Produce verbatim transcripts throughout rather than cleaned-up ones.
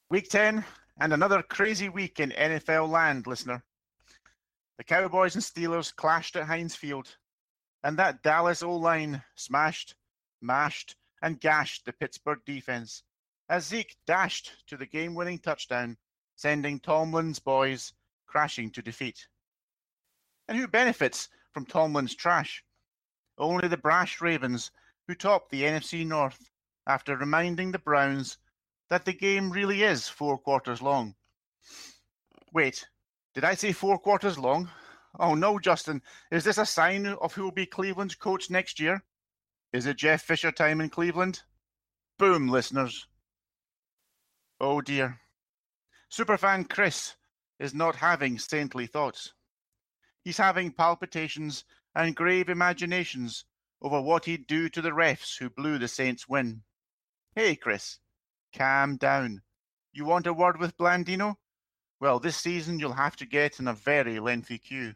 Week ten, and another crazy week in N F L land, listener. The Cowboys and Steelers clashed at Heinz Field, and that Dallas O-line smashed, mashed, and gashed the Pittsburgh defense as Zeke dashed to the game-winning touchdown, sending Tomlin's boys crashing to defeat. And who benefits from Tomlin's trash? Only the brash Ravens, who topped the N F C North after reminding the Browns that the game really is four quarters long. Wait, did I say four quarters long? Oh no, Justin, is this a sign of who will be Cleveland's coach next year? Is it Jeff Fisher time in Cleveland? Boom, listeners. Oh dear. Superfan Chris is not having saintly thoughts. He's having palpitations and grave imaginations over what he'd do to the refs who blew the Saints' win. Hey, Chris. Calm down. You want a word with Blandino? Well, this season you'll have to get in a very lengthy queue.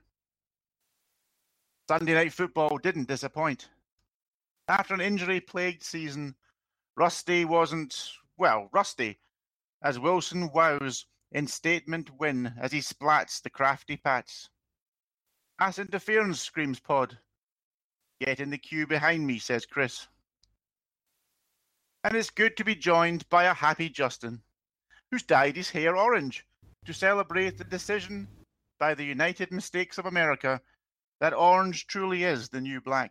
Sunday Night Football didn't disappoint. After an injury-plagued season, Rusty wasn't, well, rusty, as Wilson wows in statement win as he splats the crafty Pats. Pass interference, screams Pod. Get in the queue behind me, says Chris. And it's good to be joined by a happy Justin, who's dyed his hair orange to celebrate the decision by the United Mistakes of America that orange truly is the new black.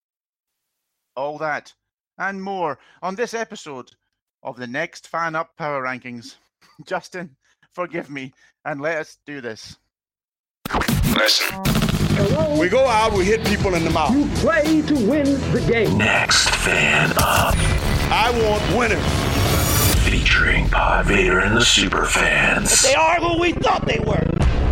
All that and more on this episode of the Next Fan Up Power Rankings. Justin, forgive me, and let us do this. Listen. Hello? We go out, we hit people in the mouth. You play to win the game. Next Fan Up. I want winners. Featuring Pod Vader and the Super Fans. They are who we thought they were.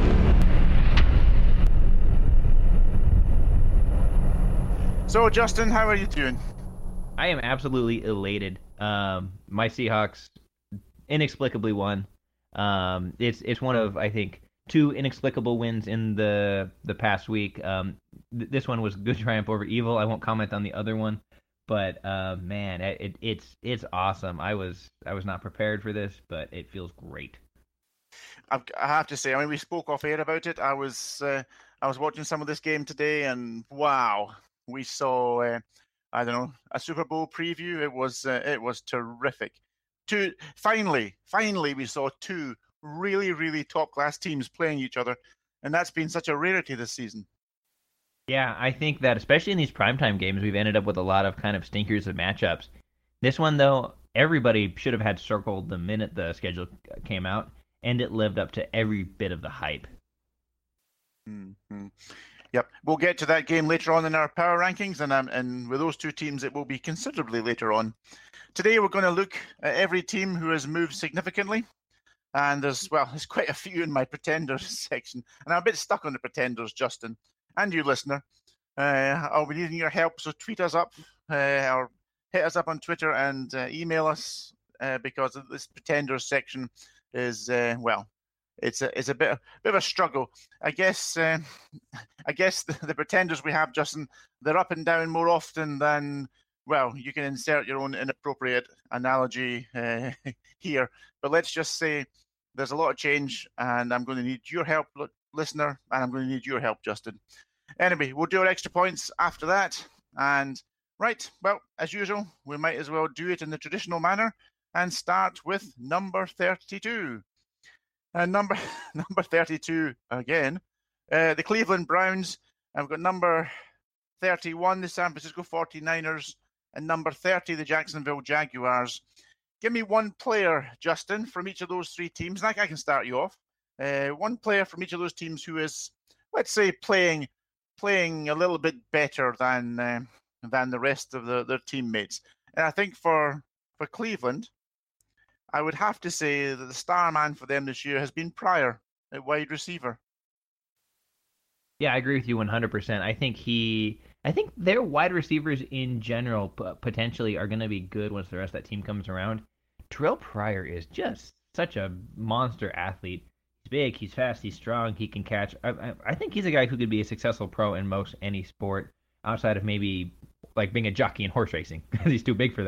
So, Justin, how are you doing? I am absolutely elated. Um, my Seahawks inexplicably won. Um, it's it's one of, I think, two inexplicable wins in the the past week. Um, th- this one was good triumph over evil. I won't comment on the other one. But uh, man, it, it's it's awesome. I was I was not prepared for this, but it feels great. I have to say, I mean, we spoke off air about it. I was uh, I was watching some of this game today, and wow, we saw uh, I don't know a Super Bowl preview. It was uh, it was terrific. Two finally, finally, we saw two really really top class teams playing each other, and that's been such a rarity this season. Yeah, I think that especially in these primetime games, we've ended up with a lot of kind of stinkers of matchups. This one, though, everybody should have had circled the minute the schedule came out, and it lived up to every bit of the hype. Mm-hmm. Yep, we'll get to that game later on in our power rankings, and um, and with those two teams, it will be considerably later on. Today, we're going to look at every team who has moved significantly, and there's, well, there's quite a few in my pretenders section, and I'm a bit stuck on the pretenders, Justin. And you, listener, uh, I'll be needing your help, so tweet us up uh, or hit us up on Twitter and uh, email us uh, because this pretenders section is, uh, well, it's a it's a bit, a bit of a struggle. I guess uh, I guess the, the pretenders we have, Justin, they're up and down more often than, well, you can insert your own inappropriate analogy uh, here. But let's just say there's a lot of change, and I'm going to need your help, listener, and I'm going to need your help, Justin. Anyway, we'll do our extra points after that. And, right, well, as usual, we might as well do it in the traditional manner and start with number thirty-two. And number number thirty-two, again, uh, the Cleveland Browns. I've got number thirty-one, the San Francisco forty-niners, and number thirty, the Jacksonville Jaguars. Give me one player, Justin, from each of those three teams. And I can start you off. Uh, one player from each of those teams who is, let's say, playing playing a little bit better than uh, than the rest of the, their teammates. And I think for for Cleveland, I would have to say that the star man for them this year has been Pryor at wide receiver. Yeah, I agree with you one hundred percent. I think he, I think their wide receivers in general p- potentially are going to be good once the rest of that team comes around. Terrell Pryor is just such a monster athlete. He's big, he's fast, he's strong, he can catch. I, I, I think he's a guy who could be a successful pro in most any sport outside of maybe like being a jockey in horse racing because he's too big for that.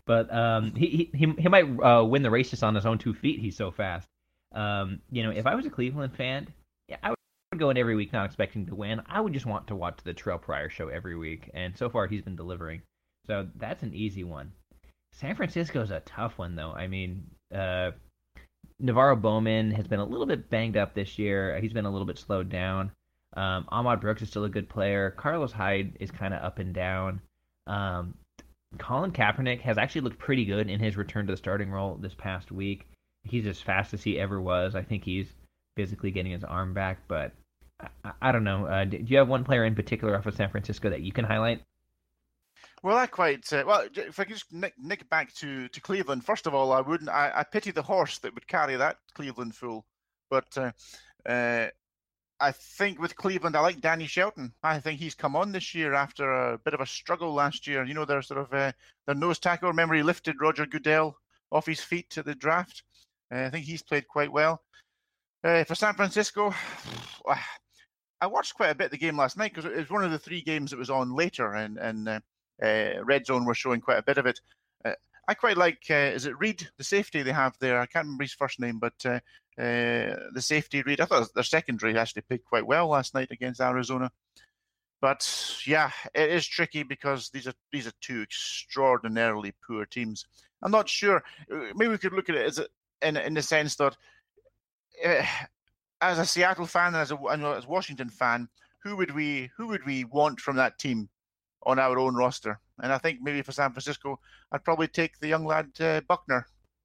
but um, he he he might uh, win the race just on his own two feet. He's so fast. Um, you know, if I was a Cleveland fan, yeah, I would go in every week not expecting to win. I would just want to watch the Terrell Pryor show every week, and so far he's been delivering. So that's an easy one. San Francisco's a tough one, though. I mean, uh, Navarro Bowman has been a little bit banged up this year. He's been a little bit slowed down. Um, Ahmad Brooks is still a good player. Carlos Hyde is kind of up and down. Um, Colin Kaepernick has actually looked pretty good in his return to the starting role this past week. He's as fast as he ever was. I think he's physically getting his arm back, but I, I don't know. Uh, do you have one player in particular off of San Francisco that you can highlight? Well, I quite uh, well. If I could just nick, nick back to, to Cleveland, first of all, I wouldn't. I, I pity the horse that would carry that Cleveland fool. But uh, uh, I think with Cleveland, I like Danny Shelton. I think he's come on this year after a bit of a struggle last year. You know, their sort of uh, their nose tackle. Remember, he lifted Roger Goodell off his feet at the draft. Uh, I think he's played quite well. Uh, for San Francisco, I watched quite a bit of the game last night because it was one of the three games that was on later, and and. Uh, Uh, Red Zone were showing quite a bit of it. Uh, I quite like, uh, is it Reed, the safety they have there? I can't remember his first name, but uh, uh, the safety Reed, I thought their secondary actually played quite well last night against Arizona. But yeah, it is tricky because these are these are two extraordinarily poor teams. I'm not sure. Maybe we could look at it as a, in in the sense that uh, as a Seattle fan and as a, and as a Washington fan, who would we who would we want from that team on our own roster? And I think maybe for San Francisco, I'd probably take the young lad uh, Buckner.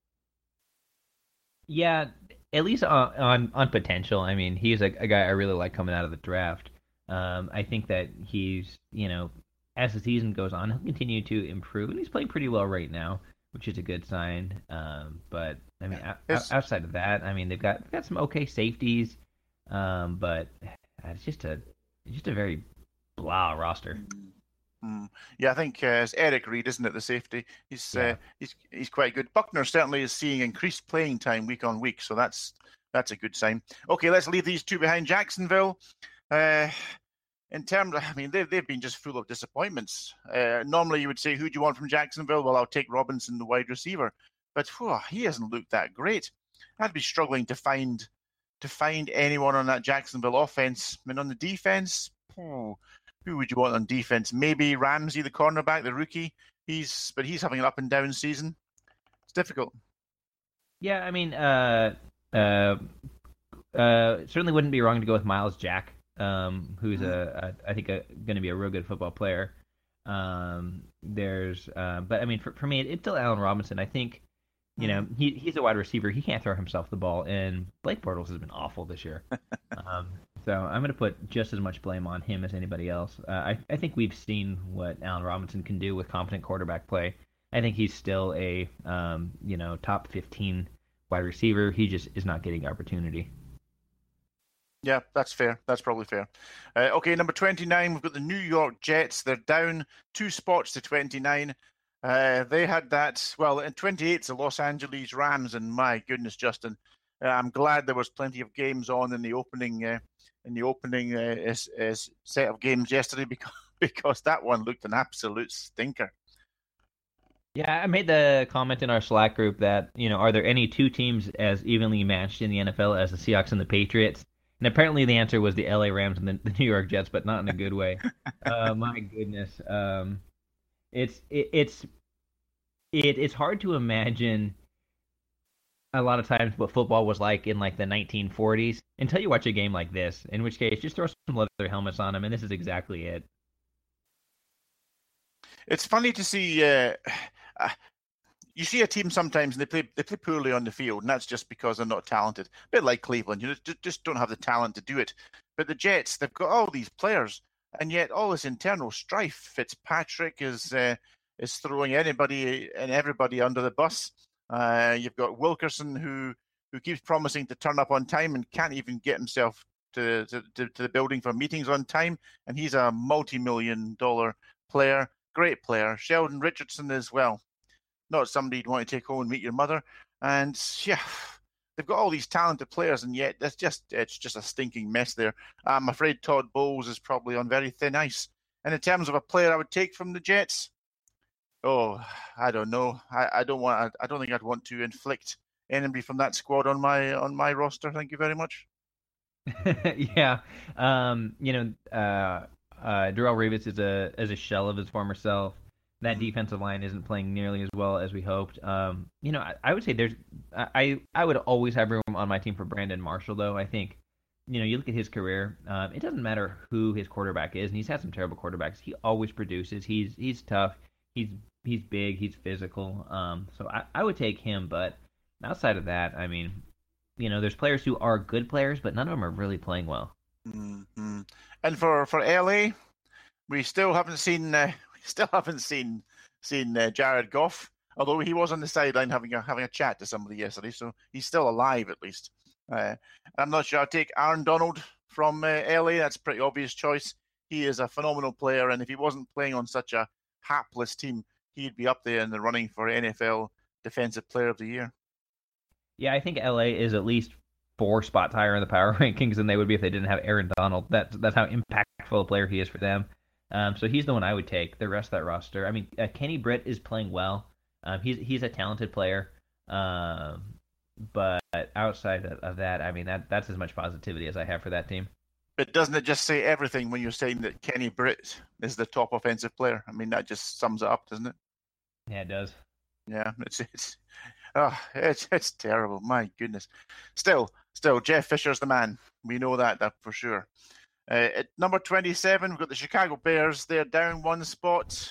Yeah, at least on on, on potential. I mean, he's a, a guy I really like coming out of the draft. Um, I think that he's, you know, as the season goes on, he'll continue to improve, and he's playing pretty well right now, which is a good sign. Um, but I mean, o- outside of that, I mean, they've got they've got some okay safeties, um, but it's just a it's just a very blah roster. Mm. Yeah, I think uh, it's Eric Reed, isn't it, the safety? He's Yeah. uh, he's he's quite good. Buckner certainly is seeing increased playing time week on week, so that's that's a good sign. Okay, let's leave these two behind. Jacksonville, uh, in terms of, I mean, they've, they've been just full of disappointments. Uh, normally you would say, who do you want from Jacksonville? Well, I'll take Robinson, the wide receiver. But whew, he hasn't looked that great. I'd be struggling to find to find anyone on that Jacksonville offense. I mean, on the defense, whew, who would you want on defense? Maybe Ramsey, the cornerback, the rookie. He's but he's having an up and down season. It's difficult. Yeah, I mean, uh, uh, uh, certainly wouldn't be wrong to go with Miles Jack, um, who's a, a I think going to be a real good football player. Um, there's, uh, but I mean, for for me, it's still Allen Robinson. I think, you know, he he's a wide receiver. He can't throw himself the ball, and Blake Bortles has been awful this year. um, So I'm going to put just as much blame on him as anybody else. Uh, I, I think we've seen what Allen Robinson can do with competent quarterback play. I think he's still a um, you know top fifteen wide receiver. He just is not getting opportunity. Yeah, that's fair. That's probably fair. Uh, okay, number twenty-nine, we've got the New York Jets. They're down two spots to twenty-nine. Uh, they had that, well, in twenty-eight, it's the Los Angeles Rams, and my goodness, Justin, uh, I'm glad there was plenty of games on in the opening uh, in the opening uh, is, is set of games yesterday because, because that one looked an absolute stinker. Yeah, I made the comment in our Slack group that, you know, are there any two teams as evenly matched in the N F L as the Seahawks and the Patriots? And apparently the answer was the L A Rams and the, the New York Jets, but not in a good way. uh, my goodness. Um, it's it, it's it, it's hard to imagine a lot of times what football was like in like the nineteen forties until you watch a game like this, in which case just throw some leather helmets on them, and this is exactly it. It's funny to see uh, uh, you see a team sometimes and they play they play poorly on the field, and that's just because they're not talented. A bit like Cleveland, you know, just, just don't have the talent to do it. But the Jets, they've got all these players, and yet all this internal strife. Fitzpatrick is uh, is throwing anybody and everybody under the bus. Uh, you've got Wilkerson who who keeps promising to turn up on time and can't even get himself to to, to, to the building for meetings on time, and he's a multi-million dollar player, great player. Sheldon Richardson as well, not somebody you'd want to take home and meet your mother. And yeah, they've got all these talented players, and yet that's just it's just a stinking mess there. I'm afraid Todd Bowles is probably on very thin ice. And in terms of a player I would take from the Jets, Oh, I don't know. I, I don't want. I, I don't think I'd want to inflict anybody from that squad on my on my roster. Thank you very much. Yeah, um, you know, uh, uh, Darrelle Revis is a is a shell of his former self. That Mhm. defensive line isn't playing nearly as well as we hoped. Um, you know, I, I would say there's, I I would always have room on my team for Brandon Marshall, though. I think, you know, you look at his career. Um, it doesn't matter who his quarterback is, and he's had some terrible quarterbacks. He always produces. He's he's tough. He's he's big. He's physical. Um, so I, I would take him. But outside of that, I mean, you know, there's players who are good players, but none of them are really playing well. Mm-hmm. And for for L A, we still haven't seen uh, we still haven't seen seen uh, Jared Goff. Although he was on the sideline having a having a chat to somebody yesterday, so he's still alive at least. Uh, I'm not sure. I'll take Aaron Donald from uh, L A. That's a pretty obvious choice. He is a phenomenal player, and if he wasn't playing on such a hapless team, he'd be up there in the running for N F L Defensive Player of the Year. Yeah, I think L A is at least four spots higher in the power rankings than they would be if they didn't have Aaron Donald. That's that's how impactful a player he is for them. Um, so he's the one I would take. The rest of that roster, I mean, uh, Kenny Britt is playing well. Um, he's he's a talented player. Um, but outside of, of that, I mean, that that's as much positivity as I have for that team. But doesn't it just say everything when you're saying that Kenny Britt is the top offensive player? I mean, that just sums it up, doesn't it? Yeah, it does. Yeah, it's it's oh, it's it's terrible. My goodness. Still, still, Jeff Fisher's the man. We know that that for sure. Uh, at number twenty-seven, we've got the Chicago Bears. They're down one spot.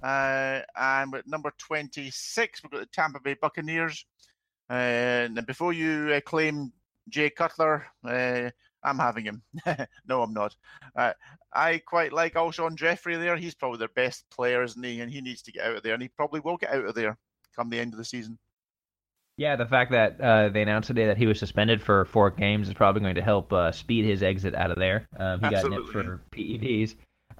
Uh, and at number twenty-six, we've got the Tampa Bay Buccaneers. Uh, and before you uh, claim Jay Cutler, uh, I'm having him. No, I'm not. Uh, I quite like Alshon Jeffrey there. He's probably their best player, isn't he? And he needs to get out of there. And he probably will get out of there come the end of the season. Yeah, the fact that uh, they announced today that he was suspended for four games is probably going to help uh, speed his exit out of there. Um, he Absolutely. got nipped for P E Ds,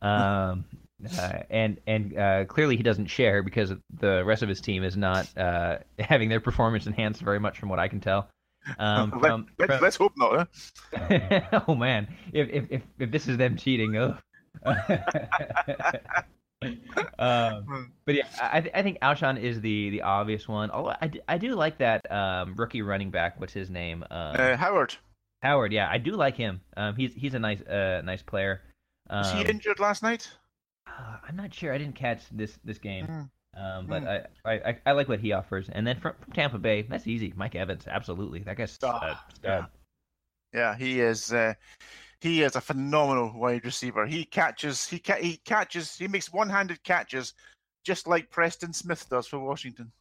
um, uh, and and uh, clearly he doesn't share because the rest of his team is not uh, having their performance enhanced very much, from what I can tell. Um, Let, from, let's, from... let's hope not. Huh? Oh man, if, if if if this is them cheating, oh. um, but yeah, I, th- I think Alshon is the, the obvious one. Although I, d- I do like that um, rookie running back. What's his name? Um, Uh, Howard, Howard. Yeah, I do like him. Um, he's he's a nice uh, nice player. Um, was he injured last night? uh, I'm not sure. I didn't catch this this game. Mm. Um, but Mm. I, I, I like what he offers. And then from, from Tampa Bay, that's easy. Mike Evans, absolutely. That guy's Oh, uh, stud. Yeah, he is. Uh, he is a phenomenal wide receiver. He catches. He ca- He catches. He makes one-handed catches, just like Preston Smith does for Washington.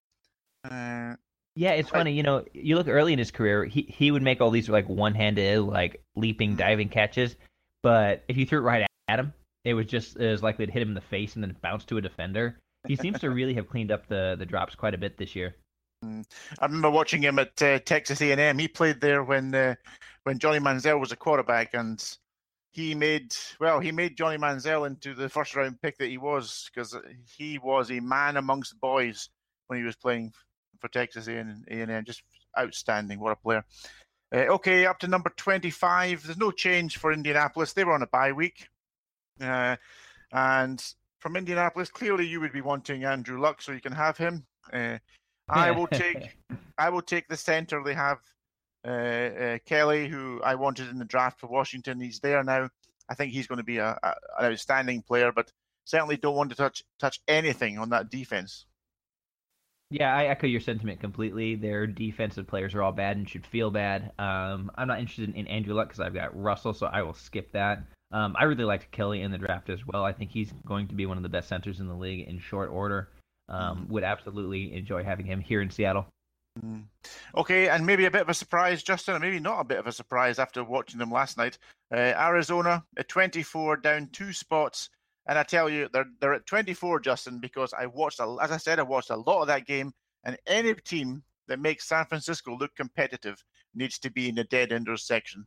Uh, Yeah, it's Like- funny. You know, you look early in his career, he he would make all these like one-handed, like leaping, diving catches. But if you threw it right at him, it was just as likely to hit him in the face and then bounce to a defender. He seems to really have cleaned up the the drops quite a bit this year. I remember watching him at uh, Texas A and M. He played there when uh, when Johnny Manziel was a quarterback, and he made well he made Johnny Manziel into the first round pick that he was, because he was a man amongst boys when he was playing for Texas A and M. Just outstanding. What a player. Uh, okay, up to number twenty-five. There's no change for Indianapolis. They were on a bye week. Uh, and from Indianapolis, clearly you would be wanting Andrew Luck, so you can have him. Uh, I will take I will take the center they have, uh, uh, Kelly, who I wanted in the draft for Washington. He's there now. I think he's going to be a, a, an outstanding player, but certainly don't want to touch touch anything on that defense. Yeah, I echo your sentiment completely. Their defensive players are all bad and should feel bad. Um, I'm not interested in, in Andrew Luck because I've got Russell, so I will skip that. Um, I really liked Kelly in the draft as well. I think he's going to be one of the best centers in the league in short order. Um, would absolutely enjoy having him here in Seattle. Mm. Okay, and maybe a bit of a surprise, Justin, or maybe not a bit of a surprise after watching them last night. Uh, Arizona at twenty-four, down two spots, and I tell you, they're they're at twenty-four, Justin, because I watched, a, as I said, I watched a lot of that game, and any team that makes San Francisco look competitive needs to be in the dead enders section.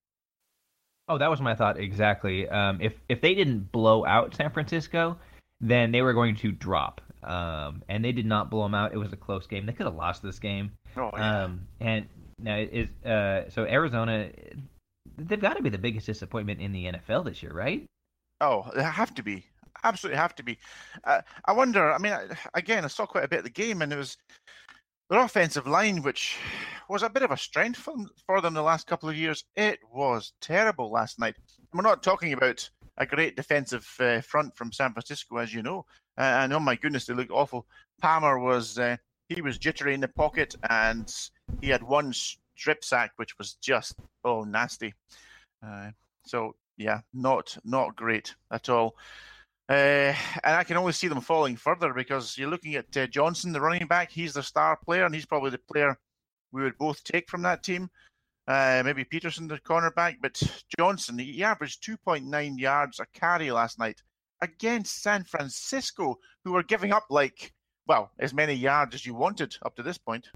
Oh, that was my thought exactly. Um, if if they didn't blow out San Francisco, then they were going to drop. Um, and they did not blow them out. It was a close game. They could have lost this game. Oh, yeah. Um, and now is uh, so Arizona, they've got to be the biggest disappointment in the N F L this year, right? Oh, they have to be. absolutely have to be. Uh, I wonder, I mean, again, I saw quite a bit of the game, and it was their offensive line, which was a bit of a strength for them, for them the last couple of years. It was terrible last night. We're not talking about a great defensive uh, front from San Francisco, as you know. Uh, and oh my goodness, they looked awful. Palmer was, uh, he was jittery in the pocket, and he had one strip sack, which was just, oh, nasty. Uh, so, yeah, not not great at all. Uh, and I can only see them falling further because you're looking at uh, Johnson, the running back. He's the star player, and he's probably the player we would both take from that team. Uh, maybe Peterson, the cornerback, but Johnson, he averaged two point nine yards a carry last night against San Francisco, who were giving up like, well, as many yards as you wanted up to this point.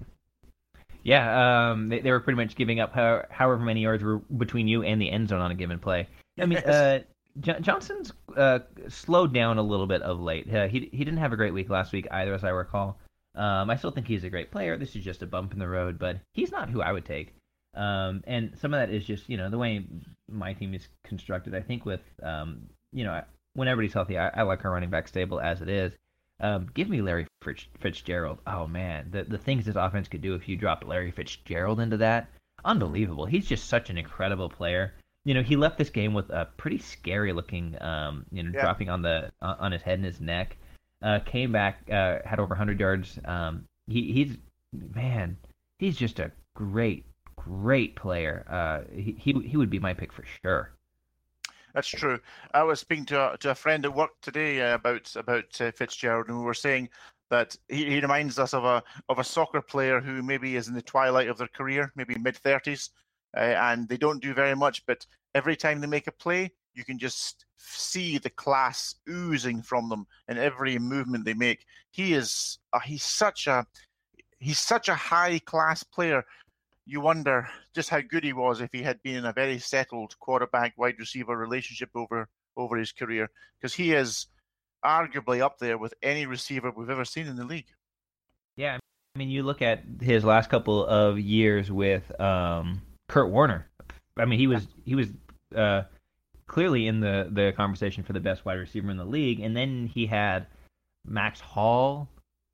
Yeah, um, they, they were pretty much giving up how, however many yards were between you and the end zone on a given play. I mean, uh, J- Johnson's uh, slowed down a little bit of late. Uh, he he didn't have a great week last week either, as I recall. Um, I still think he's a great player. This is just a bump in the road, but he's not who I would take. Um, and some of that is just, you know, the way my team is constructed. I think with, um, you know, when everybody's healthy, I, I like our running back stable as it is. Um, give me Larry Fitz, Fitzgerald. Oh, man, the the things this offense could do if you dropped Larry Fitzgerald into that, unbelievable. He's just such an incredible player. You know, he left this game with a pretty scary looking, um, you know, yeah. dropping on the on his head and his neck. Uh, came back, uh, had over one hundred yards. Um, he he's man, he's just a great, great player. Uh, he he he would be my pick for sure. That's true. I was speaking to a, to a friend at work today uh, about about uh, Fitzgerald, and we were saying that he, he reminds us of a of a soccer player who maybe is in the twilight of their career, maybe mid thirties, uh, and they don't do very much, but every time they make a play, you can just see the class oozing from them in every movement they make. He is uh, he's such a he's such a high class player. You wonder just how good he was if he had been in a very settled quarterback wide receiver relationship over over his career, because he is arguably up there with any receiver we've ever seen in the league. Yeah, I mean, you look at his last couple of years with um, Kurt Warner. I mean, he was he was uh, clearly in the, the conversation for the best wide receiver in the league, and then he had Max Hall,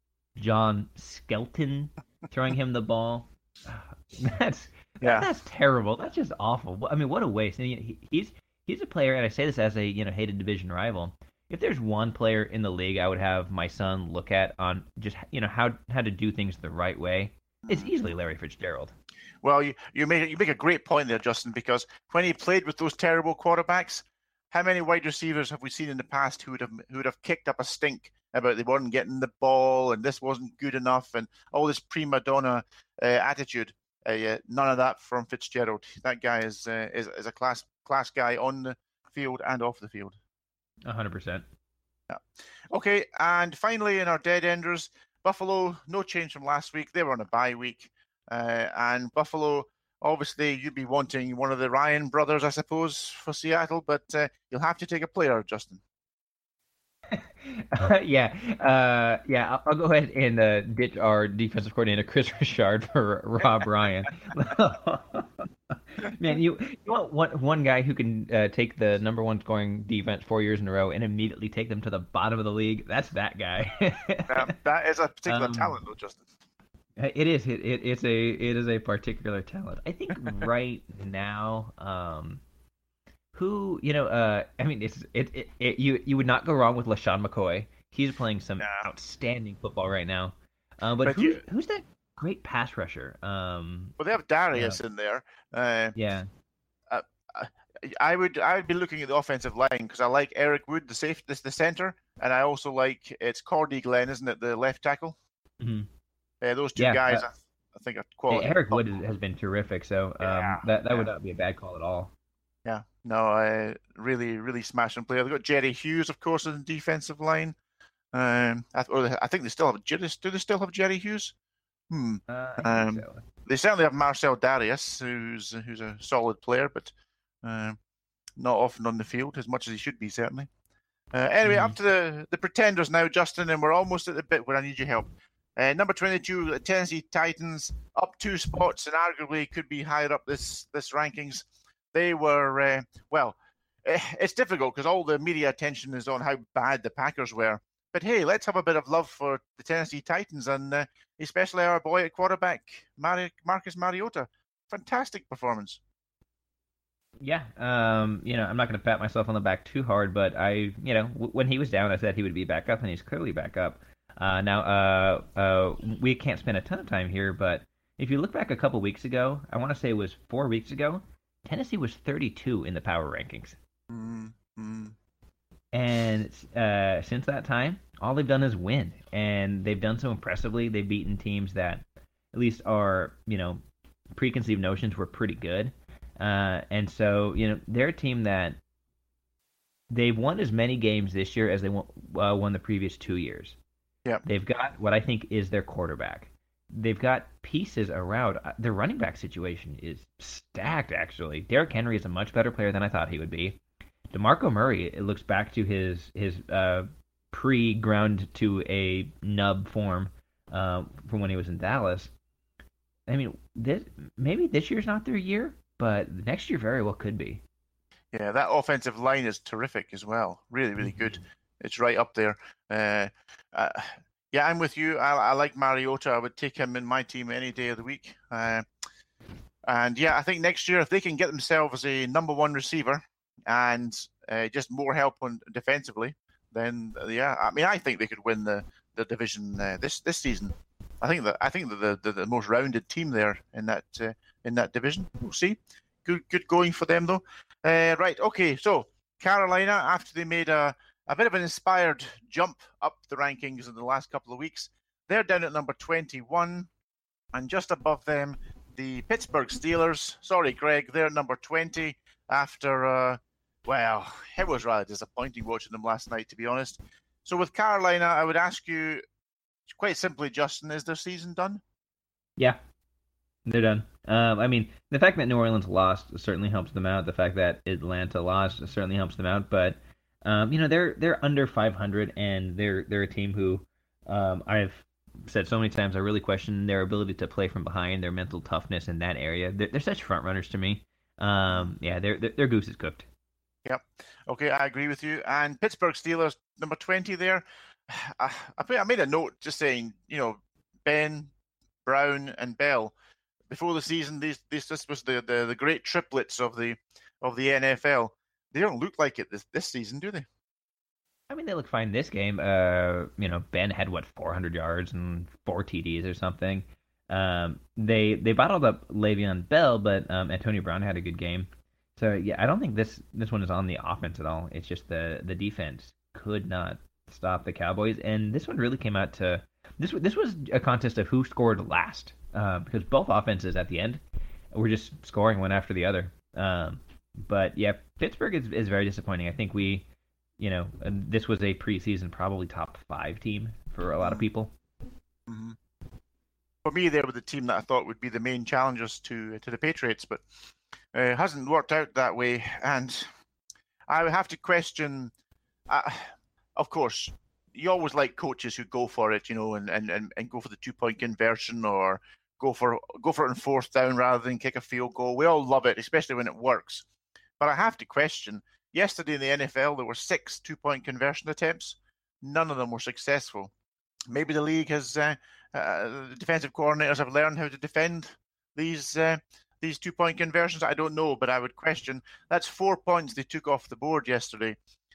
John Skelton throwing him the ball. That's yeah. That's terrible. That's just awful. I mean, what a waste. And he, he's he's a player, and I say this as a you know hated division rival. If there's one player in the league I would have my son look at on just you know how how to do things the right way, it's easily Larry Fitzgerald. Well, you you make you make a great point there, Justin, because when he played with those terrible quarterbacks, how many wide receivers have we seen in the past who would have who would have kicked up a stink about they weren't getting the ball and this wasn't good enough and all this prima donna uh, attitude? Uh, yeah, none of that from Fitzgerald. That guy is uh, is is a class class guy on the field and off the field. A hundred percent. Yeah. Okay, and finally in our dead enders, Buffalo, no change from last week. They were on a bye week, uh, and Buffalo. Obviously, you'd be wanting one of the Ryan brothers, I suppose, for Seattle, but uh, you'll have to take a player, Justin. uh, yeah, uh, yeah. I'll, I'll go ahead and uh, ditch our defensive coordinator Chris Richard for Rob Ryan. Man, you, you want one, one guy who can uh, take the number one scoring defense four years in a row and immediately take them to the bottom of the league. That's that guy. that, that is a particular um, talent, though, Justin. It is. It, it it's a it is a particular talent. I think right now. Um, Who you know? Uh, I mean, it's it, it, it. You you would not go wrong with LaShawn McCoy. He's playing some yeah. outstanding football right now. Um, but, but who, you, who's that great pass rusher? Um, well, they have Darius uh, in there. Uh, yeah. Uh, I would I would be looking at the offensive line because I like Eric Wood, the safe, this the center, and I also like it's Cordy Glenn, isn't it, the left tackle? Mm-hmm. Uh, those two yeah, guys, uh, I, I think, are quality. Eric Wood has been terrific, so um, yeah, that that yeah. would not be a bad call at all. Yeah, no, uh, really, really smashing player. They've got Jerry Hughes, of course, in the defensive line. Um, I, or I think they still have. Do they still have Jerry Hughes? Hmm. Uh, um, so. They certainly have Marcel Darius, who's who's a solid player, but uh, not often on the field as much as he should be, certainly. Uh, anyway, mm-hmm. up to the, the pretenders now, Justin, and we're almost at the bit where I need your help. Uh, number twenty-two, the Tennessee Titans, up two spots and arguably could be higher up this this rankings. They were, uh, well, it's difficult because all the media attention is on how bad the Packers were. But hey, let's have a bit of love for the Tennessee Titans and uh, especially our boy at quarterback, Mar- Marcus Mariota. Fantastic performance. Yeah, um, you know, I'm not going to pat myself on the back too hard, but I, you know, w- when he was down, I said he would be back up, and he's clearly back up. Uh, now, uh, uh, we can't spend a ton of time here, but if you look back a couple weeks ago, I want to say it was four weeks ago, Tennessee was thirty-two in the power rankings. Mm-hmm. And uh, since that time, all they've done is win, and they've done so impressively. They've beaten teams that, at least our, you know, preconceived notions were pretty good. Uh, and so, you know, they're a team that they've won as many games this year as they won, uh, won the previous two years. Yeah. They've got what I think is their quarterback. They've got pieces around. Their running back situation is stacked, actually. Derrick Henry is a much better player than I thought he would be. DeMarco Murray, it looks back to his his uh, pre-ground to a nub form uh, from when he was in Dallas. I mean, this maybe this year's not their year, but next year very well could be. Yeah, that offensive line is terrific as well. Really, really good. It's right up there. Uh, uh, yeah, I'm with you. I, I like Mariota. I would take him in my team any day of the week. Uh, and yeah, I think next year, if they can get themselves a number one receiver and uh, just more help on defensively, then uh, yeah, I mean, I think they could win the the division uh, this this season. I think that I think that the, the the most rounded team there in that uh, in that division. We'll see. Good good going for them though. Uh, right, okay. So Carolina, after they made a a bit of an inspired jump up the rankings in the last couple of weeks, they're down at number twenty-one, and just above them, the Pittsburgh Steelers. Sorry, Greg, they're number twenty after. Uh, well, it was rather disappointing watching them last night, to be honest. So with Carolina, I would ask you quite simply, Justin, is their season done? Yeah, they're done. Um, I mean, the fact that New Orleans lost certainly helps them out. The fact that Atlanta lost certainly helps them out. But um, you know, they're they're under five hundred, and they're they're a team who um, I've said so many times I really question their ability to play from behind, their mental toughness in that area. They're, they're such front runners to me. Um, yeah, their their goose is cooked. Yep. Okay, I agree with you. And Pittsburgh Steelers, number twenty there. I, I made a note just saying, you know, Ben, Brown, and Bell. Before the season, these, this this was the, the, the great triplets of the of the N F L. They don't look like it this, this season, do they? I mean, they look fine this game. Uh, you know, Ben had what four hundred yards and four T Ds or something. Um, they they bottled up Le'Veon Bell, but um, Antonio Brown had a good game. So yeah, I don't think this this one is on the offense at all. It's just the the defense could not stop the Cowboys, and this one really came out to this. This was a contest of who scored last, uh, because both offenses at the end were just scoring one after the other. Um, but yeah, Pittsburgh is is very disappointing. I think we, you know, this was a preseason probably top five team for a lot of people. Mm-hmm. For me, they were the team that I thought would be the main challengers to to the Patriots, but uh, it hasn't worked out that way. And I would have to question. Uh, of course, you always like coaches who go for it, you know, and, and, and, and go for the two point conversion or go for go for it on fourth down rather than kick a field goal. We all love it, especially when it works. But I have to question. Yesterday in the N F L, there were six two point conversion attempts. None of them were successful. Maybe the league has. Uh, Uh, the defensive coordinators have learned how to defend these uh, these two point conversions. I don't know, but I would question. That's four points they took off the board yesterday,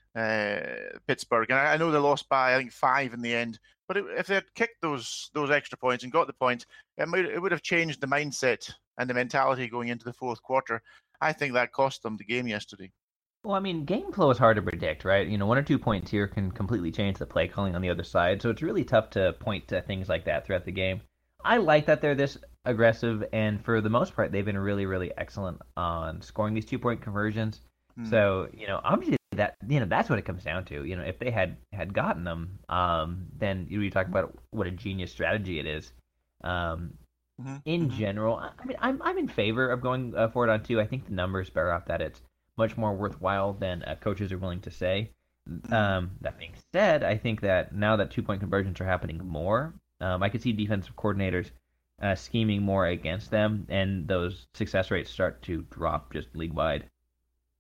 uh, Pittsburgh, and I, I know they lost by I think five in the end. But it, if they had kicked those those extra points and got the point, it might it would have changed the mindset and the mentality going into the fourth quarter. I think that cost them the game yesterday. Well, I mean, game flow is hard to predict, right? You know, one or two points here can completely change the play calling on the other side, so it's really tough to point to things like that throughout the game. I like that they're this aggressive, and for the most part, they've been really, really excellent on scoring these two-point conversions. Mm. So, you know, obviously that you know that's what it comes down to. You know, if they had had gotten them, um, then you'd be talking about what a genius strategy it is. Um, mm-hmm. In mm-hmm. general, I mean, I'm I'm in favor of going uh, for it on two. I think the numbers bear out that it's much more worthwhile than uh, coaches are willing to say. Um, that being said, I think that now that two-point conversions are happening more, um, I could see defensive coordinators uh, scheming more against them, and those success rates start to drop just league-wide.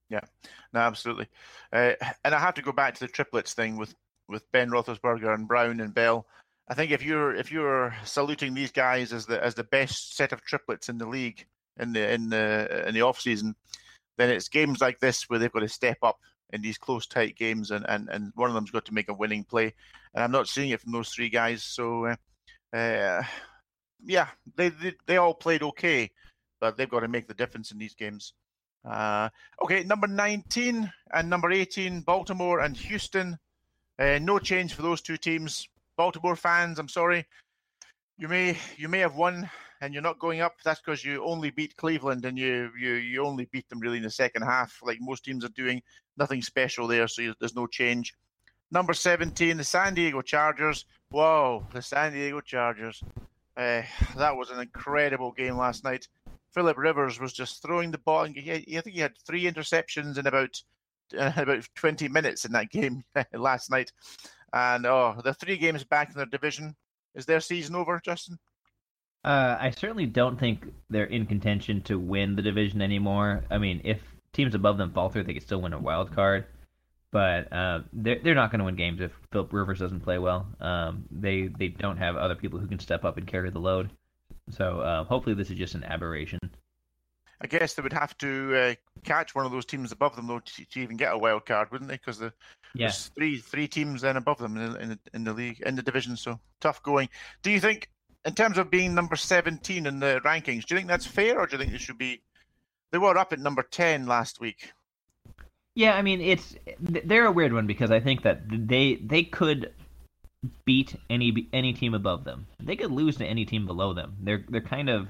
Yeah, no, absolutely. Uh, and I have to go back to the triplets thing with, with Ben Roethlisberger and Brown and Bell. I think if you're if you're saluting these guys as the as the best set of triplets in the league in the in the in the off season, then it's games like this where they've got to step up in these close, tight games, and, and, and one of them's got to make a winning play. And I'm not seeing it from those three guys. So, uh, uh, yeah, they, they they all played okay, but they've got to make the difference in these games. Uh, okay, number nineteen and number eighteen, Baltimore and Houston. Uh, no change for those two teams. Baltimore fans, I'm sorry. You may you may have won and you're not going up. That's because you only beat Cleveland and you, you you only beat them really in the second half, like most teams are doing. Nothing special there, so you, there's no change. Number seventeen, the San Diego Chargers. Whoa, the San Diego Chargers. Uh, that was an incredible game last night. Philip Rivers was just throwing the ball. And he had, I think he had three interceptions in about uh, about twenty minutes in that game last night. And oh, the three games back in their division. Is their season over, Justin? Uh, I certainly don't think they're in contention to win the division anymore. I mean, if teams above them falter, they could still win a wild card. But uh, they're they're not going to win games if Philip Rivers doesn't play well. Um, they they don't have other people who can step up and carry the load. So uh, hopefully this is just an aberration. I guess they would have to uh, catch one of those teams above them though to, to even get a wild card, wouldn't they? Because the, yeah. there's three three teams then above them in the, in the in the league in the division. So tough going. Do you think, in terms of being number seventeen in the rankings, do you think that's fair, or do you think they should be? They were up at number ten last week. Yeah, I mean it's they're a weird one because I think that they they could beat any any team above them. They could lose to any team below them. They're they're kind of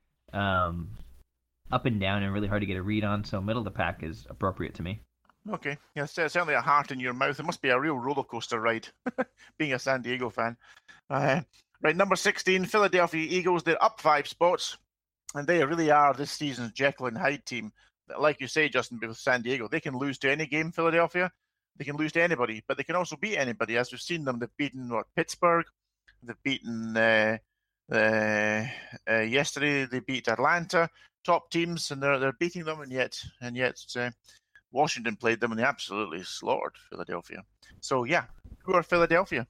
um, up and down and really hard to get a read on. So middle of the pack is appropriate to me. Okay, yeah, certainly a heart in your mouth. It must be a real roller coaster ride, being a San Diego fan. Uh, right, number sixteen, Philadelphia Eagles. They're up five spots, and they really are this season's Jekyll and Hyde team. Like you say, Justin, with San Diego, they can lose to any game, Philadelphia. They can lose to anybody, but they can also beat anybody. As we've seen them, they've beaten what Pittsburgh, they've beaten uh, uh, uh, yesterday. They beat Atlanta, top teams, and they're they're beating them, and yet and yet uh, Washington played them, and they absolutely slaughtered Philadelphia. So yeah, who are Philadelphia?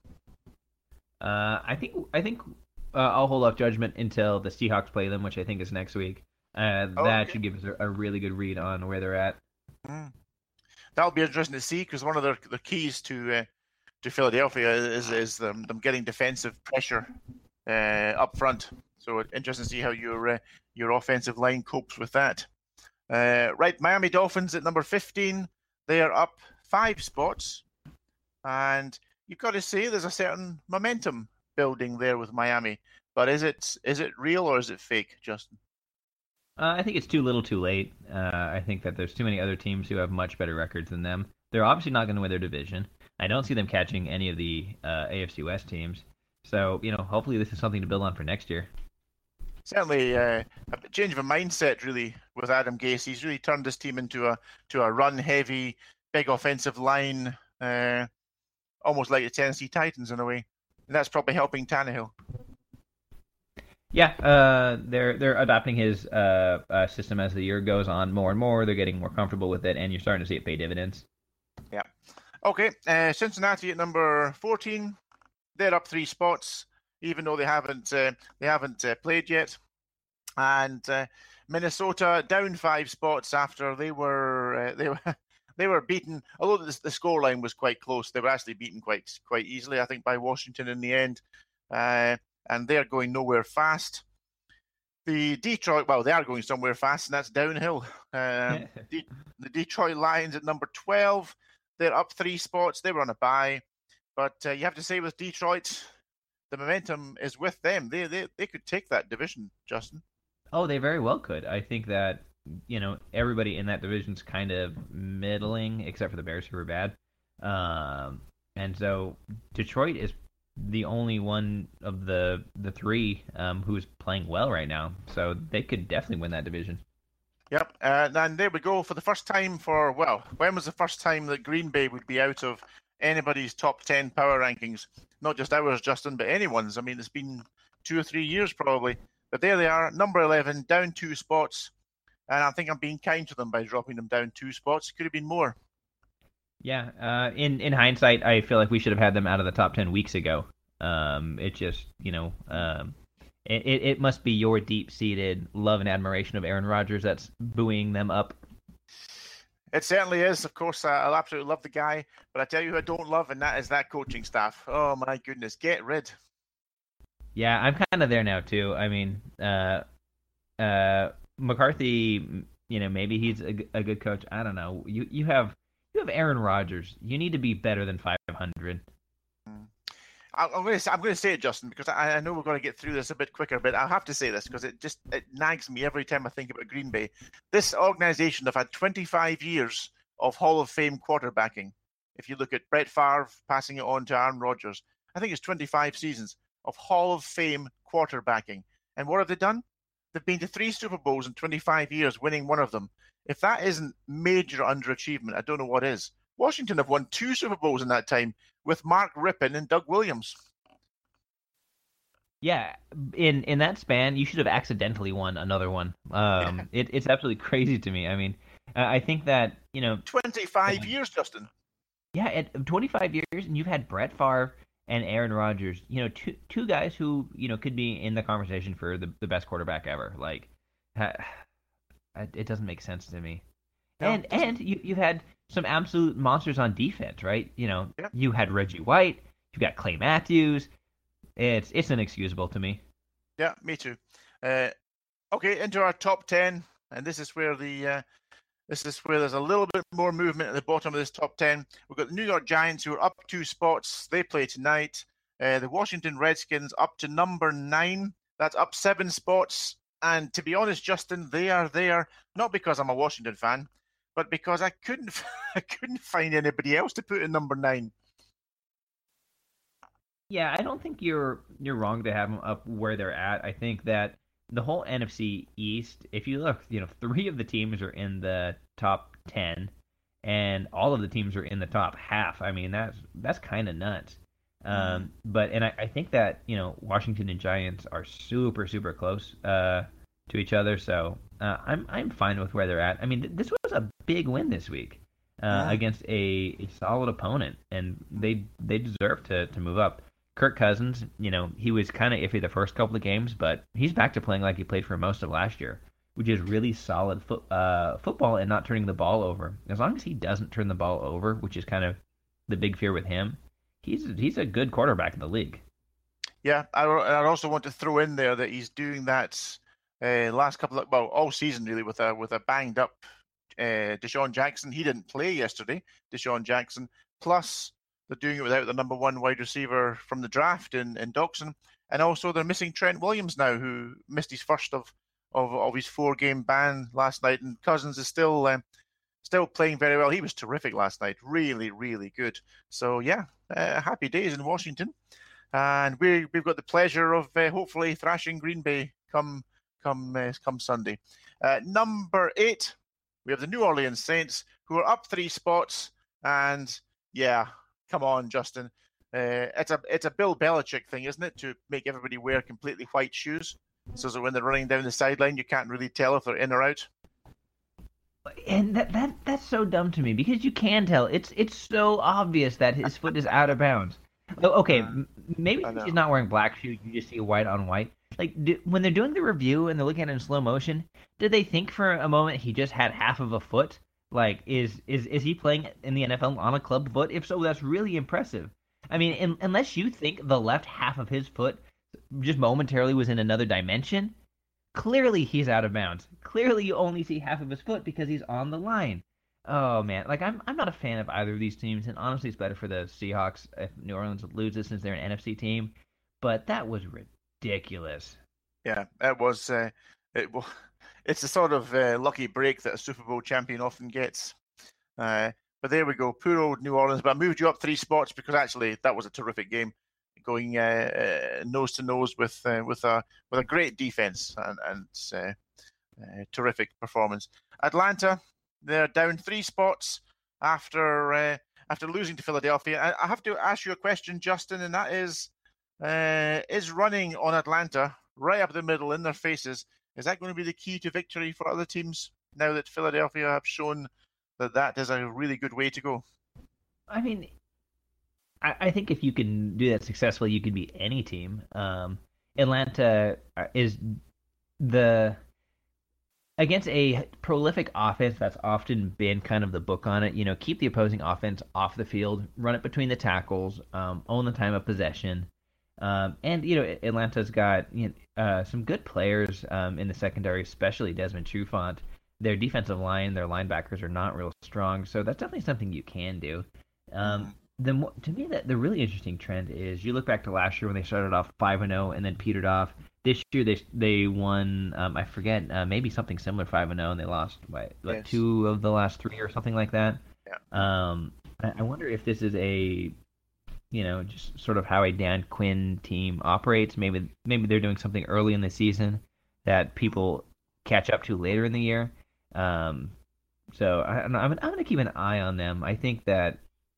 Uh, I think I think uh, I'll hold off judgment until the Seahawks play them, which I think is next week. Uh, oh, that okay. should give us a, a really good read on where they're at. Mm. That'll be interesting to see because one of their the keys to uh, to Philadelphia is is them, them getting defensive pressure uh, up front. So interesting to see how your uh, your offensive line copes with that. Uh, right, Miami Dolphins at number fifteen. They are up five spots, and you've got to say there's a certain momentum building there with Miami. But is it is it real or is it fake, Justin? Uh, I think it's too little too late. Uh, I think that there's too many other teams who have much better records than them. They're obviously not going to win their division. I don't see them catching any of the uh, A F C West teams. So, you know, hopefully this is something to build on for next year. Certainly uh, a change of a mindset, really, with Adam Gase. He's really turned this team into a to a run-heavy, big offensive line, uh, almost like the Tennessee Titans in a way. And that's probably helping Tannehill. Yeah, uh, they're they're adopting his uh, uh, system as the year goes on more and more. They're getting more comfortable with it, and you're starting to see it pay dividends. Yeah. Okay, uh, Cincinnati at number fourteen. They're up three spots, even though they haven't uh, they haven't uh, played yet. And uh, Minnesota down five spots after they were uh, they were they were beaten. Although the, the scoreline was quite close, they were actually beaten quite quite easily, I think, by Washington in the end. Uh, and they're going nowhere fast. The Detroit, well, they are going somewhere fast, and that's downhill. Um, De- the Detroit Lions at number twelve. They're up three spots. They were on a bye. But uh, you have to say with Detroit, the momentum is with them. They, they they could take that division, Justin. Oh, they very well could. I think that, you know, everybody in that division's kind of middling, except for the Bears, who were bad. Um, and so Detroit is the only one of the the three um, who's playing well right now. So they could definitely win that division. Yep, uh, and there we go. For the first time for, well, when was the first time that Green Bay would be out of anybody's top ten power rankings? Not just ours, Justin, but anyone's. I mean, it's been two or three years probably. But there they are, number eleven, down two spots. and I think I'm being kind to them by dropping them down two spots. It could have been more. Yeah, uh, in in hindsight, I feel like we should have had them out of the top ten weeks ago. Um, it just, you know, um, it it must be your deep-seated love and admiration of Aaron Rodgers that's buoying them up. It certainly is. Of course, I absolutely love the guy, but I tell you who I don't love, and that is that coaching staff. Oh my goodness, get rid. Yeah, I'm kind of there now too. I mean, uh, uh, McCarthy, you know, maybe he's a, a good coach. I don't know. You you have you have Aaron Rodgers. You need to be better than five hundred. I'm going to I'm going to say it, Justin, because I, I know we're going to get through this a bit quicker, but I have to say this because it just it nags me every time I think about Green Bay. This organization have had twenty-five years of Hall of Fame quarterbacking. If you look at Brett Favre passing it on to Aaron Rodgers, I think it's twenty-five seasons of Hall of Fame quarterbacking. And what have they done? They've been to three Super Bowls in twenty-five years, winning one of them. If that isn't major underachievement, I don't know what is. Washington have won two Super Bowls in that time with Mark Rippon and Doug Williams. Yeah, in in that span, you should have accidentally won another one. Um, it, it's absolutely crazy to me. I mean, I think that, you know, twenty-five uh, years, Justin. Yeah, at twenty-five years, and you've had Brett Favre and Aaron Rodgers. You know, two two guys who, you know, could be in the conversation for the the best quarterback ever. Like, it doesn't make sense to me. No, and and you you've had some absolute monsters on defense, right? You know, yeah. You had Reggie White, you got Clay Matthews. It's it's inexcusable to me. Yeah, me too. Uh, okay, into our top ten, and this is where the uh, this is where there's a little bit more movement at the bottom of this top ten. We've got the New York Giants, who are up two spots. They play tonight. Uh, the Washington Redskins up to number nine. That's up seven spots. And to be honest, Justin, they are there not because I'm a Washington fan, but because I couldn't I couldn't find anybody else to put in number nine. Yeah, I don't think you're you're wrong to have them up where they're at. I think that the whole N F C East, if you look, you know, three of the teams are in the top ten, and all of the teams are in the top half. I mean, that's that's kind of nuts. Um, but and I, I think that, you know, Washington and Giants are super super close uh, to each other. So uh, I'm I'm fine with where they're at. I mean, th- this was a big win this week uh, yeah. against a, a solid opponent, and they they deserve to to move up. Kirk Cousins, you know, he was kind of iffy the first couple of games, but he's back to playing like he played for most of last year, which is really solid fo- uh, football and not turning the ball over. As long as he doesn't turn the ball over, which is kind of the big fear with him, he's he's a good quarterback in the league. Yeah, I I also want to throw in there that he's doing that uh, last couple of well all season really with a with a banged up uh, Deshaun Jackson. He didn't play yesterday, Deshaun Jackson. Plus, they're doing it without the number one wide receiver from the draft in, in Doxson. And also they're missing Trent Williams now, who missed his first of, of, of his four-game ban last night. And Cousins is still um, still playing very well. He was terrific last night. Really, really good. So, yeah, uh, happy days in Washington. And we, we've got the pleasure of uh, hopefully thrashing Green Bay come, come, uh, come Sunday. Uh, number eight, we have the New Orleans Saints, who are up three spots. And, yeah... Come on, Justin. Uh, it's a it's a Bill Belichick thing, isn't it, to make everybody wear completely white shoes, so that when they're running down the sideline, you can't really tell if they're in or out. And that, that that's so dumb to me because you can tell. It's it's so obvious that his foot is out of bounds. Oh, okay, uh, maybe he's not wearing black shoes. You just see white on white. Like do, when they're doing the review and they're looking at it in slow motion, did they think for a moment he just had half of a foot? Like, is, is is he playing in the N F L on a club foot? If so, that's really impressive. I mean, in, unless you think the left half of his foot just momentarily was in another dimension, clearly he's out of bounds. Clearly you only see half of his foot because he's on the line. Oh, man. Like, I'm I'm not a fan of either of these teams, and honestly, it's better for the Seahawks if New Orleans loses since they're an N F C team. But that was ridiculous. Yeah, it was... Uh, it was... It's the sort of uh, lucky break that a Super Bowl champion often gets. Uh, but there we go, poor old New Orleans. But I moved you up three spots because actually that was a terrific game, going uh, uh, nose to nose with uh, with a with a great defense and, and uh, uh, terrific performance. Atlanta, they're down three spots after uh, after losing to Philadelphia. I, I have to ask you a question, Justin, and that is: uh, is running on Atlanta right up the middle in their faces Is that going to be the key to victory for other teams now that Philadelphia have shown that that is a really good way to go? I mean, I, I think if you can do that successfully, you can beat any team. Um, Atlanta is the against a prolific offense that's often been kind of the book on it. You know, keep the opposing offense off the field, run it between the tackles, um, own the time of possession. Um, and, you know, Atlanta's got you know, uh, some good players um, in the secondary, especially Desmond Trufant. Their defensive line, their linebackers are not real strong, so that's definitely something you can do. Um, the mo- to me, that the really interesting trend is you look back to last year when they started off five and zero and then petered off. This year they they won um, I forget uh, maybe something similar five and zero and they lost what, like yes. two of the last three or something like that. Yeah. Um, I, I wonder if this is a you know just sort of how a Dan Quinn team operates. Maybe maybe they're doing something early in the season that people catch up to later in the year. Um, so I, I'm I'm going to keep an eye on them. I think that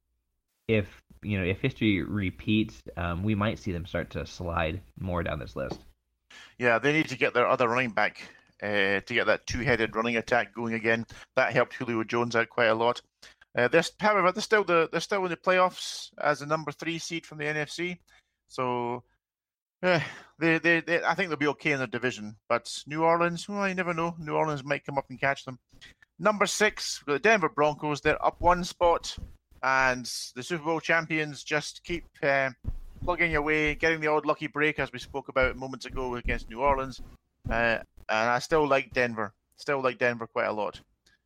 if you know if history repeats, um, we might see them start to slide more down this list. Yeah, they need to get their other running back uh, to get that two-headed running attack going again. That helped Julio Jones out quite a lot. Uh, they're, however, they're still the they're still in the playoffs as the number three seed from the N F C. So uh, they, they they I think they'll be okay in their division. But New Orleans, well, you never know. New Orleans might come up and catch them. Number six, the Denver Broncos. They're up one spot, and the Super Bowl champions just keep. Uh, plugging away, getting the odd lucky break, as we spoke about moments ago against New Orleans. Uh, and I still like Denver. Still like Denver quite a lot.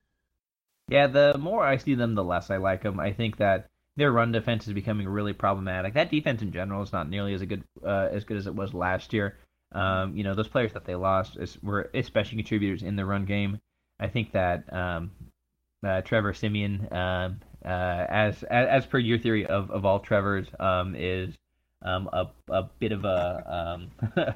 Yeah, the more I see them, the less I like them. I think that their run defense is becoming really problematic. That defense in general is not nearly as a good uh, as good as it was last year. Um, you know, those players that they lost is, were especially contributors in the run game. I think that um, uh, Trevor Siemian, um, uh, as, as as per your theory of, of all Trevors, um, is Um, a a bit of a um,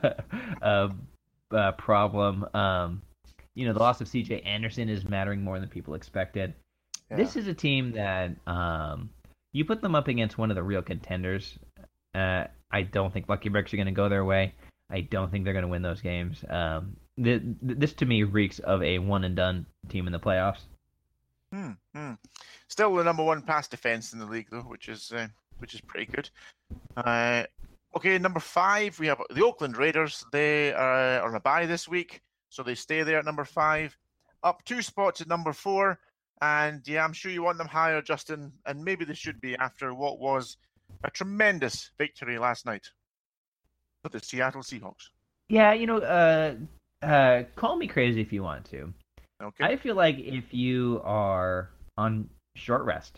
a, a problem. Um, you know, the loss of C J Anderson is mattering more than people expected. Yeah. This is a team that um, you put them up against one of the real contenders. Uh, I don't think Lucky Bricks are going to go their way. I don't think they're going to win those games. Um, th- th- this to me reeks of a one and done team in the playoffs. Hmm, hmm. Still the number one pass defense in the league, though, which is uh, which is pretty good. Uh, okay, number five, we have the Oakland Raiders. They are on a bye this week, so they stay there at number five. Up two spots at number four, and yeah, I'm sure you want them higher, Justin, and maybe they should be after what was a tremendous victory last night for the Seattle Seahawks. Yeah, you know, uh, uh, call me crazy if you want to. Okay. I feel like if you are on short rest,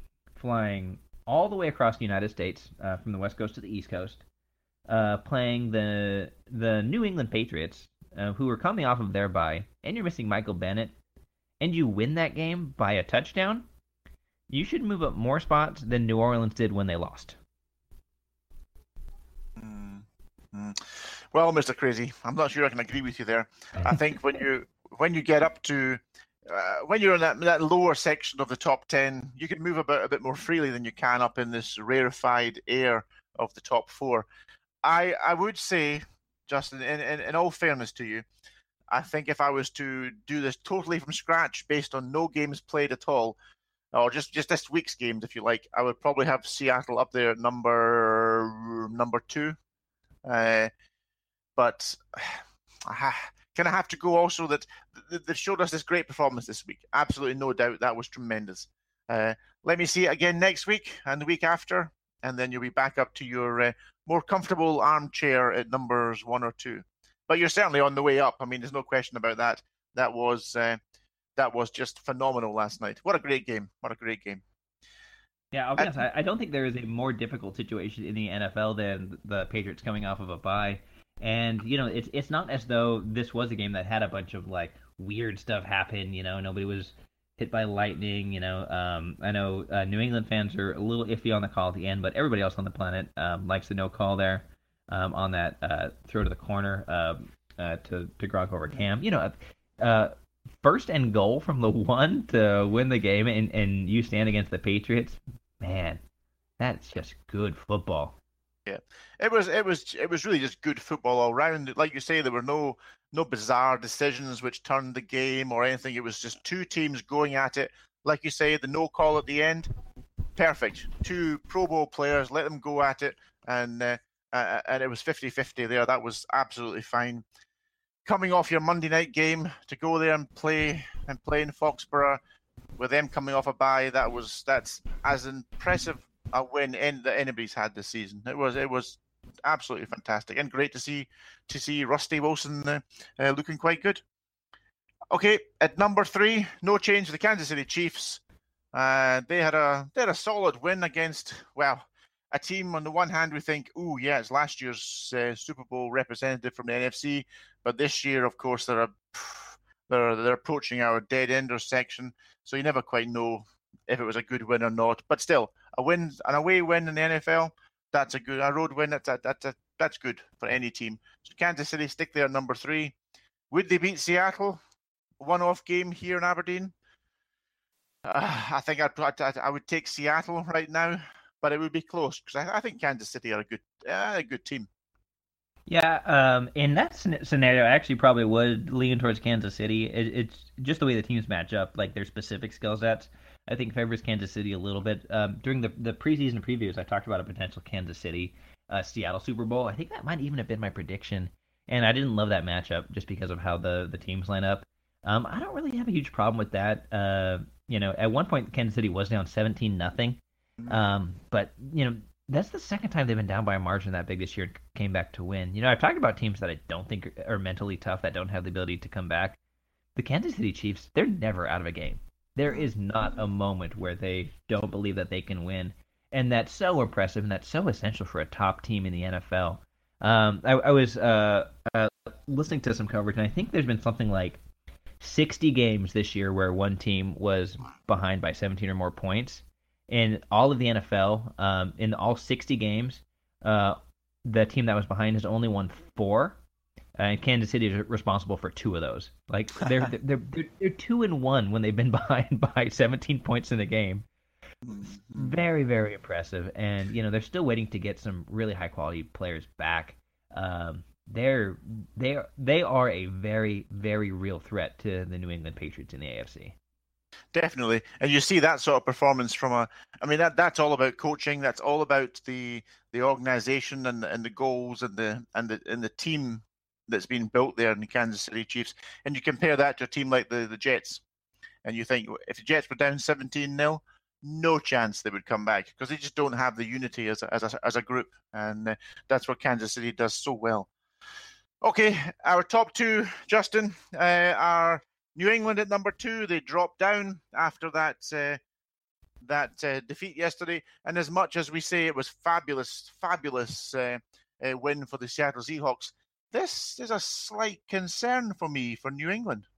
flying all the way across the United States, uh, from the West Coast to the East Coast, uh, playing the the New England Patriots, uh, who are coming off of their bye, and you're missing Michael Bennett, and you win that game by a touchdown, you should move up more spots than New Orleans did when they lost. Mm-hmm. Well, Mister Crazy, I'm not sure I can agree with you there. I think when you when you get up to Uh, when you're in that that lower section of the top ten, you can move about a bit more freely than you can up in this rarefied air of the top four. I I would say, Justin, in, in, in all fairness to you, I think if I was to do this totally from scratch based on no games played at all, or just, just this week's games, if you like, I would probably have Seattle up there at number, number two. Uh, but I kind of have to go also that they've showed us this great performance this week. Absolutely no doubt that was tremendous. Uh, let me see it again next week and the week after, and then you'll be back up to your uh, more comfortable armchair at numbers one or two. But you're certainly on the way up. I mean, there's no question about that. That was uh, that was just phenomenal last night. What a great game. What a great game. Yeah, I'll be honest, I, I don't think there is a more difficult situation in the N F L than the Patriots coming off of a bye. And, you know, it's it's not as though this was a game that had a bunch of, like, weird stuff happen. You know, nobody was hit by lightning. You know, um, I know uh, New England fans are a little iffy on the call at the end, but everybody else on the planet um, likes the no call there um, on that uh, throw to the corner uh, uh, to, to Gronk over Cam. You know, uh, first and goal from the one to win the game, and, and you stand against the Patriots. Man, that's just good football. Yeah, it was it was it was really just good football all round. Like you say, there were no no bizarre decisions which turned the game or anything. It was just two teams going at it. Like you say, the no call at the end, perfect. Two Pro Bowl players, let them go at it, and uh, uh, and it was fifty-fifty there. That was absolutely fine. Coming off your Monday night game to go there and play and play in Foxborough with them coming off a bye, that was that's as impressive a win in, that anybody's had this season. It was it was absolutely fantastic and great to see to see Rusty Wilson uh, uh, looking quite good. Okay, at number three, no change. The Kansas City Chiefs. Uh, they had a they had a solid win against, well, a team on the one hand we think, oh yeah, it's last year's uh, Super Bowl representative from the N F C, but this year, of course, they're a, they're they're approaching our dead ender section, so you never quite know if it was a good win or not. But still, a win, an away win in the N F L, that's a good. A road win, that's a, that's a, that's good for any team. So Kansas City stick there at number three. Would they beat Seattle? One-off game here in Aberdeen. Uh, I think I'd, I'd I would take Seattle right now, but it would be close because I, I think Kansas City are a good uh, a good team. Yeah, um, in that scenario, I actually probably would lean towards Kansas City. It, it's just the way the teams match up, like their specific skill sets. I think favors Kansas City a little bit. Um, during the, the preseason previews, I talked about a potential Kansas City uh, Seattle Super Bowl. I think that might even have been my prediction, and I didn't love that matchup just because of how the, the teams line up. Um, I don't really have a huge problem with that. Uh, you know, at one point, Kansas City was down seventeen nothing, um, but you know that's the second time they've been down by a margin that big this year and came back to win. You know, I've talked about teams that I don't think are mentally tough, that don't have the ability to come back. The Kansas City Chiefs, they're never out of a game. There is not a moment where they don't believe that they can win, and that's so impressive, and that's so essential for a top team in the N F L. Um, I, I was uh, uh, listening to some coverage, and I think there's been something like sixty games this year where one team was behind by seventeen or more points. In all of the N F L, um, in all sixty games, uh, the team that was behind has only won four, uh, and Kansas City is responsible for two of those. Like they're they're they're, they're two and one when they've been behind by seventeen points in a game. Very very impressive, and you know they're still waiting to get some really high quality players back. Um, they're they are they are a very very real threat to the New England Patriots in the A F C. Definitely, and you see that sort of performance from a. I mean, that that's all about coaching. That's all about the the organization and and the goals and the and the and the team that's been built there in the Kansas City Chiefs. And you compare that to a team like the the Jets, and you think if the Jets were down seventeen nil, no chance they would come back because they just don't have the unity as a, as a, as a group, and uh, that's what Kansas City does so well. Okay, our top two, Justin, uh, are New England at number two. They dropped down after that uh, that uh, defeat yesterday. And as much as we say it was fabulous, fabulous uh, uh, win for the Seattle Seahawks, this is a slight concern for me for New England.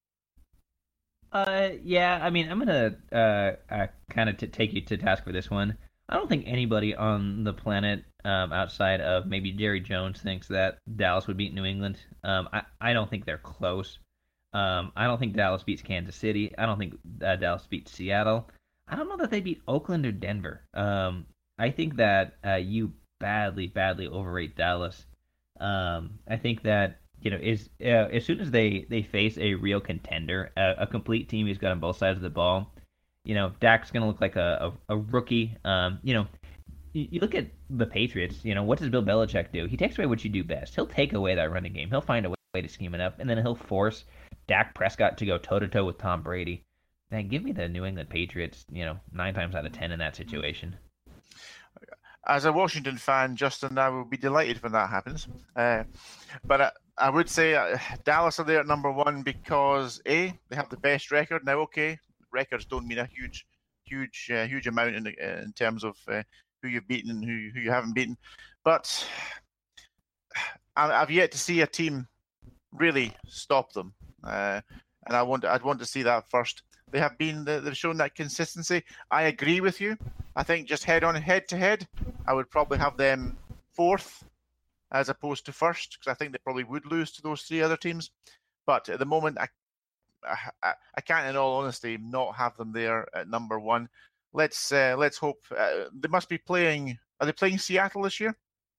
Uh, yeah, I mean, I'm gonna uh, uh kind of t- take you to task for this one. I don't think anybody on the planet, um, outside of maybe Jerry Jones, thinks that Dallas would beat New England. Um, I I don't think they're close. Um, I don't think Dallas beats Kansas City. I don't think uh, Dallas beats Seattle. I don't know that they beat Oakland or Denver. Um, I think that uh, you badly, badly overrate Dallas. Um, I think that you know is uh, as soon as they, they face a real contender, a, a complete team who's got on both sides of the ball, you know, Dak's gonna look like a a, a rookie. Um, you know, you, you look at the Patriots. You know, what does Bill Belichick do? He takes away what you do best. He'll take away that running game. He'll find a way, way to scheme it up, and then he'll force Dak Prescott to go toe-to-toe with Tom Brady. Man, give me the New England Patriots, you know, nine times out of ten in that situation. As a Washington fan, Justin, I would be delighted when that happens. Uh, but I, I would say uh, Dallas are there at number one because, A, they have the best record. Now, okay, records don't mean a huge, huge, uh, huge amount in, uh, in terms of uh, who you've beaten and who, who you haven't beaten. But I, I've yet to see a team really stop them. Uh, and I want I'd want to see that first. They have been they've shown that consistency. I agree with you. I think just head on head to head, I would probably have them fourth as opposed to first because I think they probably would lose to those three other teams. But at the moment, I I, I can't, in all honesty, not have them there at number one. Let's uh, let's hope uh, they must be playing. Are they playing Seattle this year?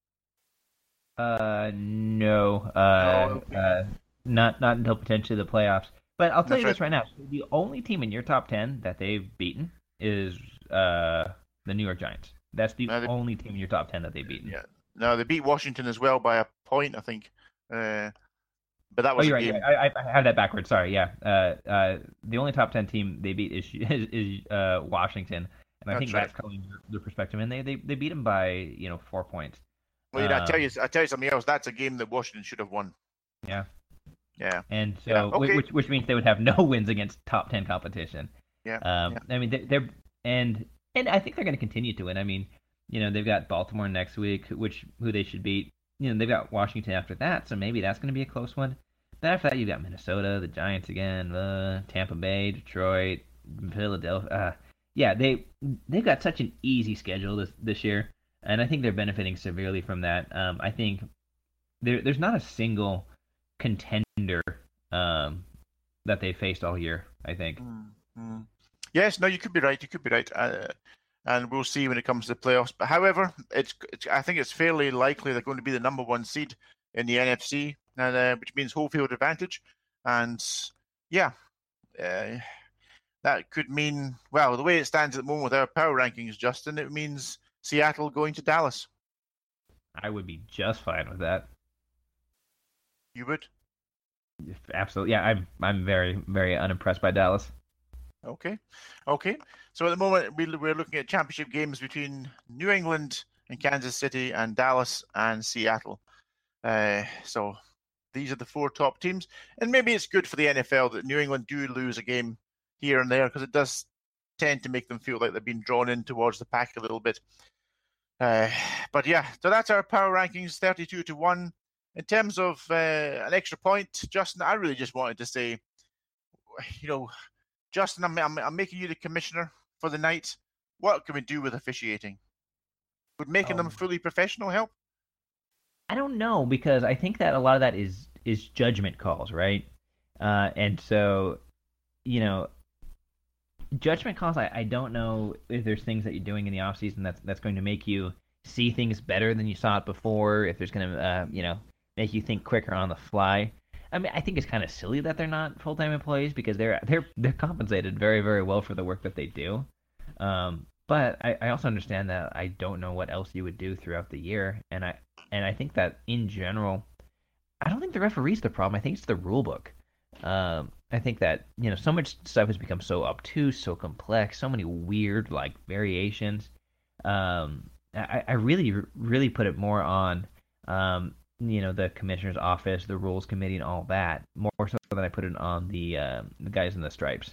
Uh, no. Uh, Oh, okay. uh, not not until potentially the playoffs. But I'll tell That's you right. this right now: the only team in your top ten that they've beaten is uh the New York Giants. That's the Now they, only team in your top ten that they've beaten. yeah. No, they beat Washington as well by a point, I think. Uh, but that Oh, was a you're right. You're game. right. I, I had that backwards. Sorry. Yeah. Uh, uh, the only top ten team they beat is is, is uh Washington, and I think That's right. that's calling their, their perspective. And they, they they beat them by you know four points. Well, I tell you, Um, I tell you something else. That's a game that Washington should have won. yeah. Yeah. And Yeah. so, whi- Okay. which which means they would have no wins against top ten competition. Yeah. Um, Yeah. I mean, they, they're and and I think they're going to continue to win. I mean, you know, they've got Baltimore next week, which who they should beat. You know, they've got Washington after that, so maybe that's going to be a close one. But after that, you've got Minnesota, the Giants again, uh, Tampa Bay, Detroit, Philadelphia. Uh, yeah, they they've got such an easy schedule this this year, and I think they're benefiting severely from that. Um, I think there there's not a single contender um, that they faced all year. I think. Mm-hmm. Yes. No, you could be right. You could be right. Uh, and we'll see when it comes to the playoffs. But however, it's, it's I think it's fairly likely they're going to be the number one seed in the N F C, and uh, which means home field advantage. And yeah, uh, that could mean, well, the way it stands at the moment with our power rankings, Justin, it means Seattle going to Dallas. I would be just fine with that. You would? Absolutely. Yeah, I'm I'm very very unimpressed by Dallas. Okay. Okay. So at the moment, we, we're looking at championship games between New England and Kansas City and Dallas and Seattle. Uh, so these are the four top teams. And maybe it's good for the N F L that New England do lose a game here and there because it does tend to make them feel like they've been drawn in towards the pack a little bit. Uh, but yeah, so that's our power rankings, thirty-two to one. In terms of uh, an extra point, Justin, I really just wanted to say, you know, Justin, I'm, I'm, I'm making you the commissioner for the night. What can we do with officiating? Would making them Um, fully professional help? I don't know because I think that a lot of that is is judgment calls, right? Uh, and so, you know, judgment calls. I, I don't know if there's things that you're doing in the off season that's that's going to make you see things better than you saw it before. If there's going to, uh, you know, make you think quicker on the fly. I mean, I think it's kind of silly that they're not full time employees because they're they're they're compensated very very well for the work that they do. Um, but I, I also understand that I don't know what else you would do throughout the year, and I and I think that in general, I don't think the referee's the problem. I think it's the rule book. Um, I think that you know so much stuff has become so obtuse, so complex, so many weird like variations. Um, I, I really really put it more on um, you know the commissioner's office, the rules committee, and all that more so than I put it on the uh, the guys in the stripes.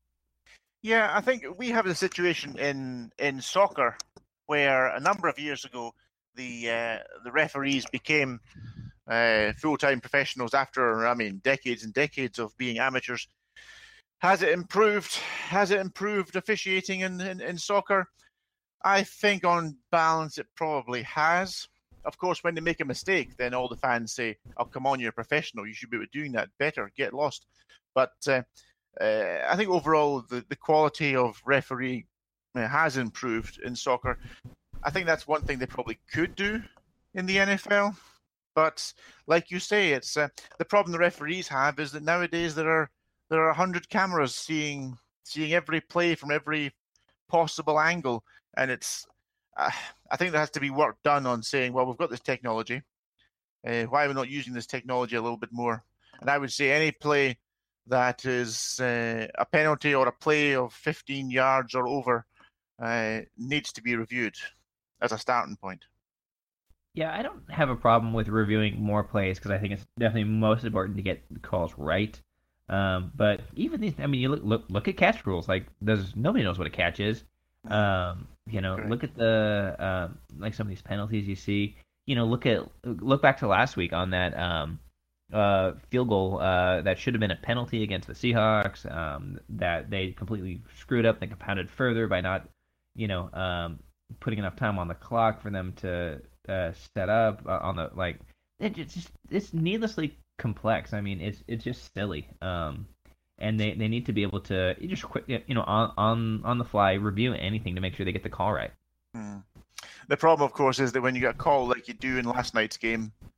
Yeah, I think we have a situation in in soccer where a number of years ago the uh, the referees became uh, full time professionals after I mean decades and decades of being amateurs. Has it improved? Has it improved officiating in, in, in soccer? I think on balance it probably has. Of course, when they make a mistake, then all the fans say, "Oh, come on, you're a professional. You should be doing that better. Get lost." But uh, uh, I think overall the, the quality of referee uh, has improved in soccer. I think that's one thing they probably could do in the N F L. But like you say, it's uh, the problem the referees have is that nowadays there are there are a hundred cameras seeing seeing every play from every possible angle, and it's uh, I think there has to be work done on saying, well, we've got this technology. Uh, why are we not using this technology a little bit more? And I would say any play that is uh, a penalty or a play of fifteen yards or over uh, needs to be reviewed as a starting point. Yeah, I don't have a problem with reviewing more plays because I think it's definitely most important to get the calls right. Um, but even these, I mean, you look look look at catch rules. Like, there's nobody knows what a catch is. Um, you know, Correct. look at the uh, like some of these penalties you see. You know, look at look back to last week on that um, uh, field goal uh, that should have been a penalty against the Seahawks. Um, that they completely screwed up and compounded further by not, you know, um, putting enough time on the clock for them to uh, set up uh, on the like. It just it's needlessly complex. I mean, it's it's just silly. Um, and they, they need to be able to just quick, you know, on on on the fly review anything to make sure they get the call right. Hmm. The problem, of course, is that when you get a call like you do in last night's game,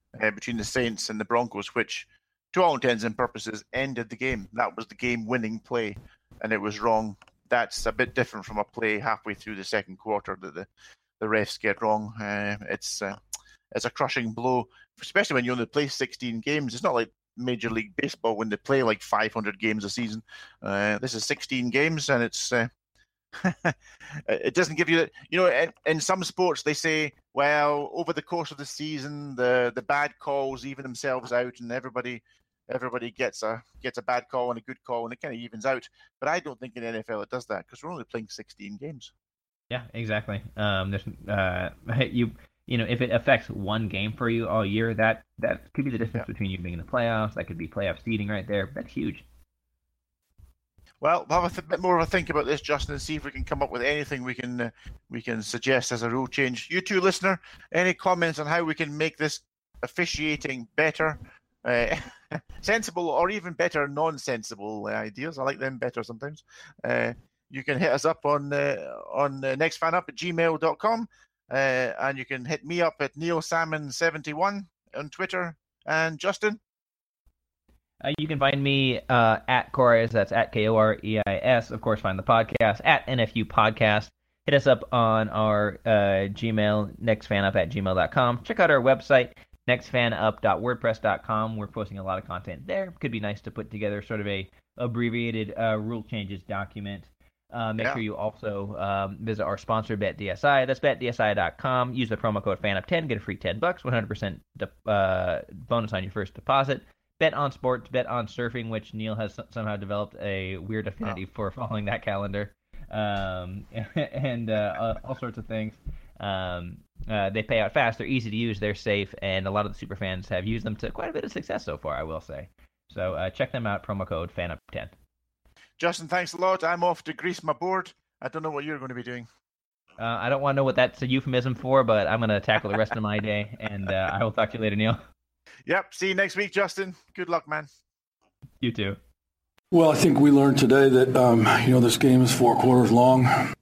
uh, between the Saints and the Broncos, which, to all intents and purposes, ended the game. That was the game-winning play, and it was wrong. That's a bit different from a play halfway through the second quarter that the, the refs get wrong. Uh, it's uh, it's a crushing blow, especially when you only play sixteen games. It's not like Major League Baseball when they play like five hundred games a season. Uh, this is sixteen games, and it's uh, it doesn't give you, you know, in, in some sports they say, well, over the course of the season, the the bad calls even themselves out, and everybody everybody gets a gets a bad call and a good call, and it kind of evens out. But I don't think in the N F L it does that, because we're only playing sixteen games. Yeah, exactly. Um, there's uh, you you know, if it affects one game for you all year, that that could be the difference yeah. between you being in the playoffs. That could be playoff seeding right there. That's huge. Well, we'll have a th- bit more of a think about this, Justin, and see if we can come up with anything we can uh, we can suggest as a rule change. You too, listener, any comments on how we can make this officiating better, uh, sensible, or even better non-sensible uh, ideas? I like them better sometimes. Uh, you can hit us up on uh, on uh, nextfanup at gmail dot com, uh, and you can hit me up at neil salmon seventy-one on Twitter. And Justin? Uh, you can find me uh, at Koreis, that's at K O R E I S. Of course, find the podcast at N F U Podcast. Hit us up on our uh, Gmail, nextfanup at gmail dot com. Check out our website, nextfanup dot wordpress dot com. We're posting a lot of content there. Could be nice to put together sort of a abbreviated uh, rule changes document. Uh, make yeah. sure you also um, visit our sponsor, BetDSI. That's bet D S I dot com. Use the promo code FANUP ten. Get a free ten bucks, one hundred percent de- uh, bonus on your first deposit. Bet on sports, bet on surfing, which Neil has somehow developed a weird affinity oh. for following that calendar, um, and uh, all sorts of things. Um, uh, they pay out fast, they're easy to use, they're safe, and a lot of the super fans have used them to quite a bit of success so far, I will say. So uh, check them out, promo code FANUP ten. Justin, thanks a lot. I'm off to grease my board. I don't know what you're going to be doing. Uh, I don't want to know what that's a euphemism for, but I'm going to tackle the rest of my day, and uh, I will talk to you later, Neil. Yep. See you next week, Justin. Good luck, man. You too. Well, I think we learned today that, um, you know, this game is four quarters long.